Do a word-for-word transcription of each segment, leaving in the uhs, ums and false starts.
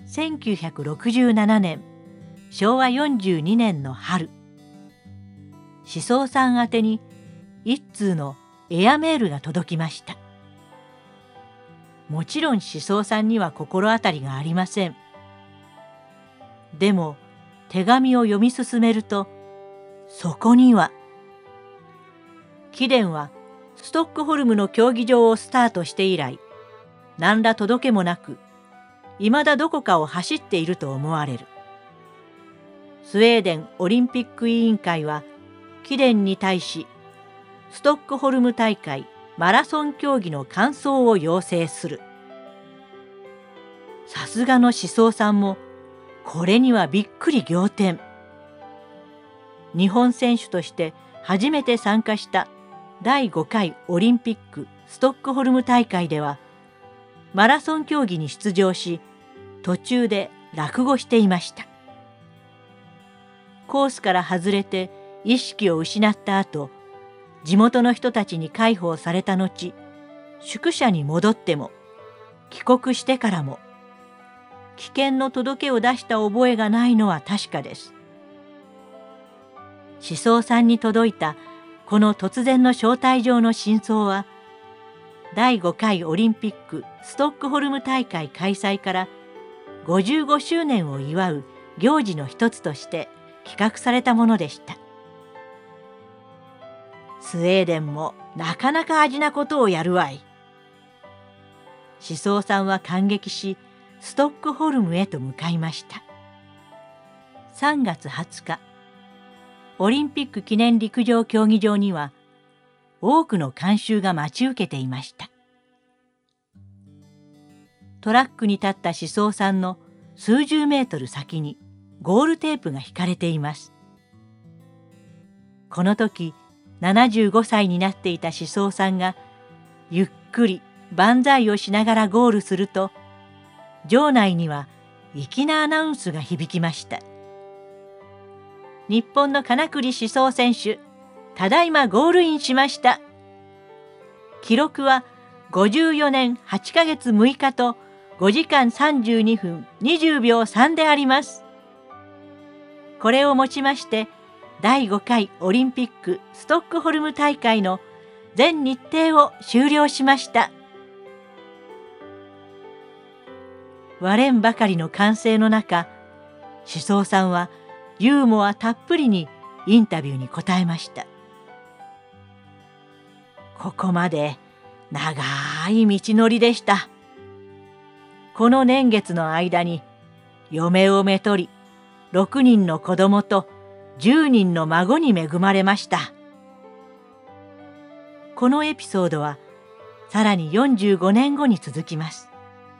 せんきゅうひゃくろくじゅうななねんしょうわよんじゅうにねんの春、志宗さん宛てに一通のエアメールが届きました。もちろん志宗さんには心当たりがありません。でも手紙を読み進めると、そこには貴殿はストックホルムの競技場をスタートして以来、何ら届けもなく、いまだどこかを走っていると思われる。スウェーデンオリンピック委員会は貴殿に対し、ストックホルム大会マラソン競技の完走を要請する。さすがの志宗さんもこれにはびっくり仰天。日本選手として初めて参加しただいごかいオリンピックストックホルム大会ではマラソン競技に出場し、途中で落後していました。コースから外れて意識を失った後、地元の人たちに介抱された後、宿舎に戻っても帰国してからも危険の届けを出した覚えがないのは確かです。志宗さんに届いたこの突然の招待状の真相は、だいごかいオリンピックストックホルム大会開催からごじゅうごしゅうねんを祝う行事の一つとして企画されたものでした。スウェーデンもなかなか味なことをやるわい。志宗さんは感激し、ストックホルムへと向かいました。さんがつはつか、オリンピック記念陸上競技場には多くの観衆が待ち受けていました。トラックに立った志宗さんの数十メートル先にゴールテープが引かれています。この時ななじゅうごさいになっていた志宗さんがゆっくり万歳をしながらゴールすると、場内には粋なアナウンスが響きました。日本の金栗志宗選手、ただいまゴールインしました。記録はごじゅうよねんはちかげつむいかとごじかんさんじゅうにふんにじゅうびょうさんであります。これをもちましてだいごかいオリンピックストックホルム大会の全日程を終了しました。割れんばかりの歓声の中、志宗さんはユーモアたっぷりにインタビューに答えました。ここまで長い道のりでした。この年月の間に嫁をめとり、ろくにんの子供とじゅうにんの孫に恵まれました。このエピソードはさらによんじゅうごねんごに続きます。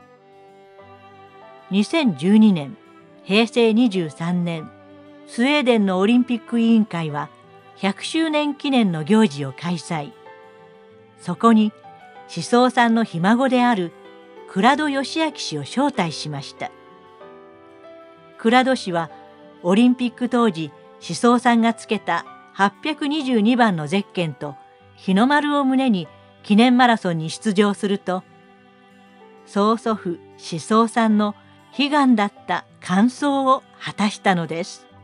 にせんじゅうにねん、へいせいにじゅうさんねん、スウェーデンのオリンピック委員会はひゃくしゅうねん記念の行事を開催。そこに志宗さんのひ孫である倉戸義明氏を招待しました。倉戸氏はオリンピック当時、志宗さんがつけたはっぴゃくにじゅうにばんのゼッケンと日の丸を胸に記念マラソンに出場すると、曽祖父志宗さんの悲願だった完走を果たしたのです。